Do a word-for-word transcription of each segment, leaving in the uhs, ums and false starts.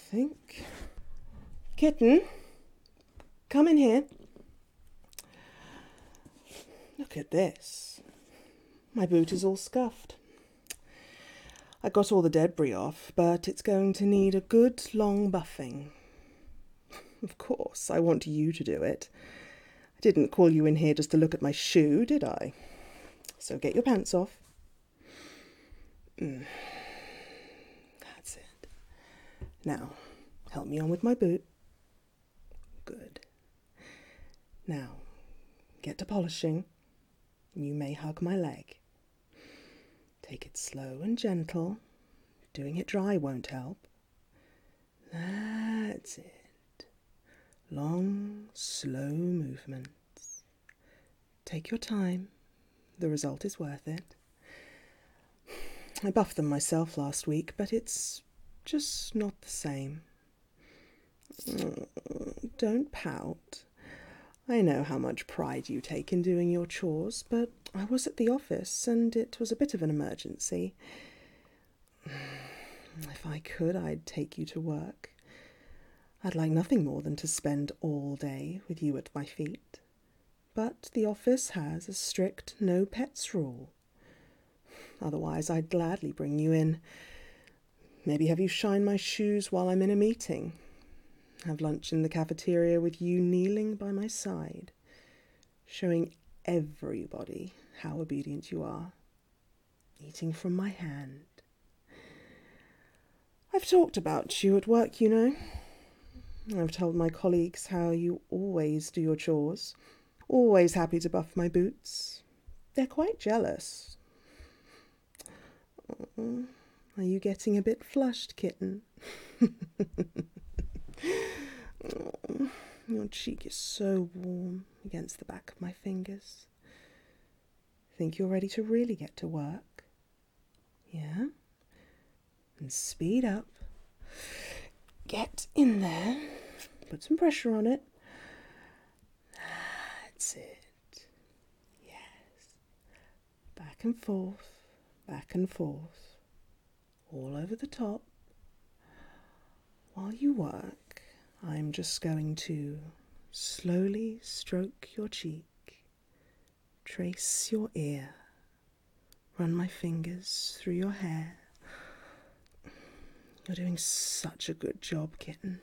think. Kitten, come in here. Look at this. My boot is all scuffed. I got all the debris off, but it's going to need a good long buffing. Of course, I want you to do it. I didn't call you in here just to look at my shoe, did I? So get your pants off. Mm. That's it. Now, help me on with my boot. Good. Now, get to polishing. You may hug my leg. Take it slow and gentle. Doing it dry won't help. That's it. Long, slow movements. Take your time. The result is worth it. I buffed them myself last week, but it's just not the same. Don't pout. I know how much pride you take in doing your chores, but I was at the office and it was a bit of an emergency. If I could, I'd take you to work. I'd like nothing more than to spend all day with you at my feet. But the office has a strict no pets rule. Otherwise, I'd gladly bring you in. Maybe have you shine my shoes while I'm in a meeting. Have lunch in the cafeteria with you kneeling by my side, showing everybody how obedient you are, eating from my hand. I've talked about you at work, you know. I've told my colleagues how you always do your chores, always happy to buff my boots. They're quite jealous. Oh, are you getting a bit flushed, kitten? Oh, your cheek is so warm against the back of my fingers. Think you're ready to really get to work? Yeah? And speed up. Get in there. Put some pressure on it. That's it. Yes. Back and forth, back and forth. All over the top. While you work, I'm just going to slowly stroke your cheek, trace your ear, run my fingers through your hair. You're doing such a good job, kitten.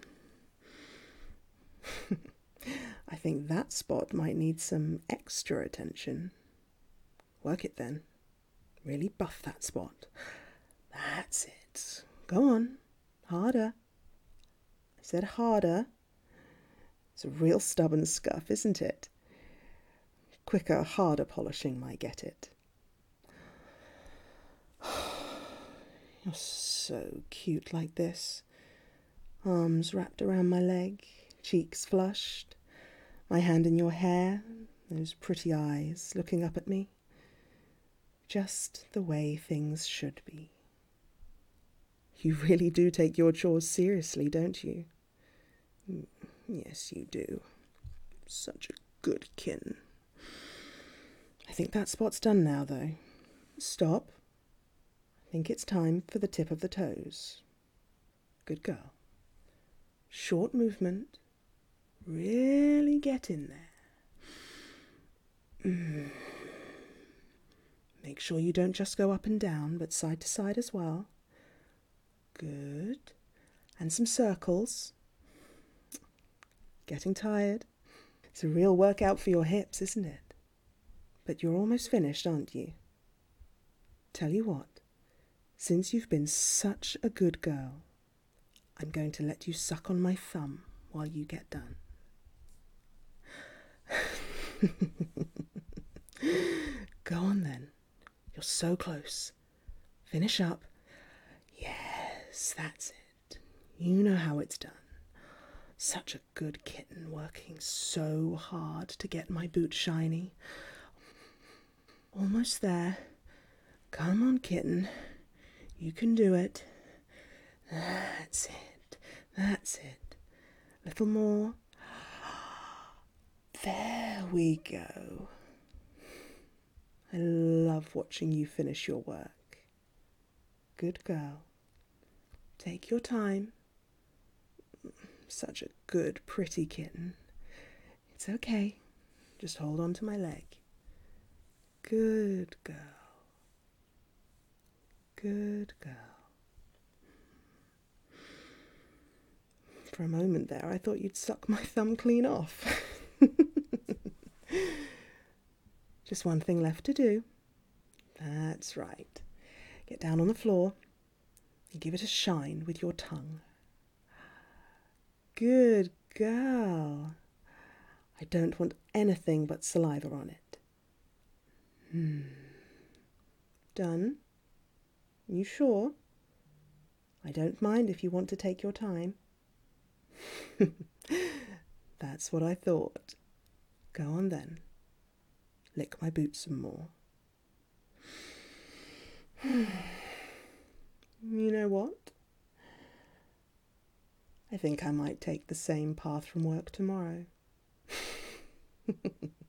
I think that spot might need some extra attention. Work it then. Really buff that spot. That's it. Go on. Harder. I said harder. It's a real stubborn scuff, isn't it? Quicker, harder polishing might get it. You're so cute like this. Arms wrapped around my leg, cheeks flushed, my hand in your hair, those pretty eyes looking up at me. Just the way things should be. You really do take your chores seriously, don't you? Yes, you do. Such a good kitten. I think that spot's done now, though. Stop. I think it's time for the tip of the toes. Good girl. Short movement. Really get in there. Mm. Make sure you don't just go up and down, but side to side as well. Good. And some circles. Getting tired? It's a real workout for your hips, isn't it? But you're almost finished, aren't you? Tell you what, since you've been such a good girl, I'm going to let you suck on my thumb while you get done. Go on then. You're so close. Finish up. Yes, that's it. You know how it's done. Such a good kitten, working so hard to get my boot shiny. Almost there. Come on, kitten. You can do it. That's it. That's it. Little more. There we go. I love watching you finish your work. Good girl. Take your time. Such a good, pretty kitten. It's okay. Just hold on to my leg. Good girl. Good girl. For a moment there, I thought you'd suck my thumb clean off. Just one thing left to do. That's right. Get down on the floor and give it a shine with your tongue. Good girl. I don't want anything but saliva on it. Hmm. Done? You sure? I don't mind if you want to take your time. That's what I thought. Go on then. Lick my boots some more. You know what? I think I might take the same path from work tomorrow.